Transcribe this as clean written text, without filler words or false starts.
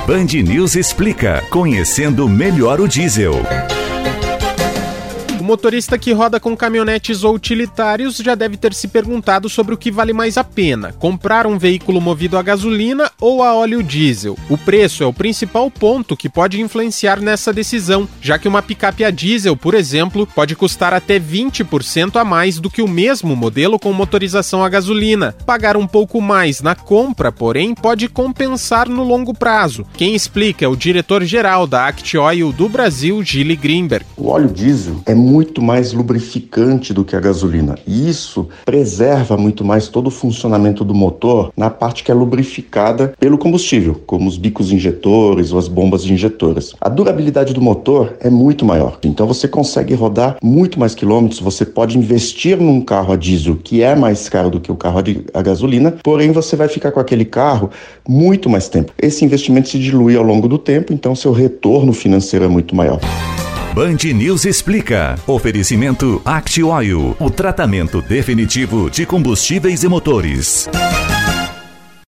Band News Explica, conhecendo melhor o diesel. O motorista que roda com caminhonetes ou utilitários já deve ter se perguntado sobre o que vale mais a pena, comprar um veículo movido a gasolina ou a óleo diesel. O preço é o principal ponto que pode influenciar nessa decisão, já que uma picape a diesel, por exemplo, pode custar até 20% a mais do que o mesmo modelo com motorização a gasolina. Pagar um pouco mais na compra, porém, pode compensar no longo prazo. Quem explica é o diretor-geral da Act Oil do Brasil, Gilly Grimberg. O óleo diesel é muito mais lubrificante do que a gasolina. E isso preserva muito mais todo o funcionamento do motor na parte que é lubrificada pelo combustível, como os bicos injetores ou as bombas injetoras. A durabilidade do motor é muito maior. Então você consegue rodar muito mais quilômetros, você pode investir num carro a diesel que é mais caro do que o carro a gasolina, porém você vai ficar com aquele carro muito mais tempo. Esse investimento se dilui ao longo do tempo, então seu retorno financeiro é muito maior. Band News Explica. Oferecimento Act Oil, o tratamento definitivo de combustíveis e motores.